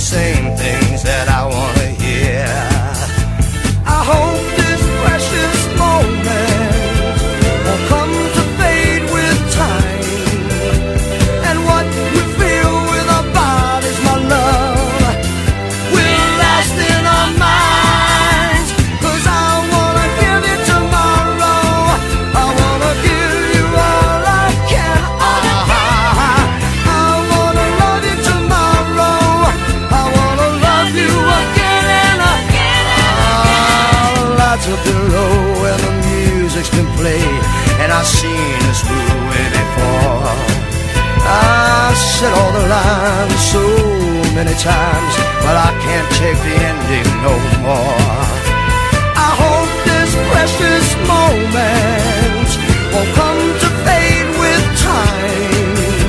same things that I wanna hear. I hope this precious moment will come to fade with time, and what we feel with our bodies, my love, will last in our minds. 'Cause I wanna give you tomorrow, I wanna give you all I can. I wanna love you tomorrow, I wanna love you again and again. Lights are below and the music's been played, and I've seen this movie before. I've said all the lines so many times, but I can't take the ending no more.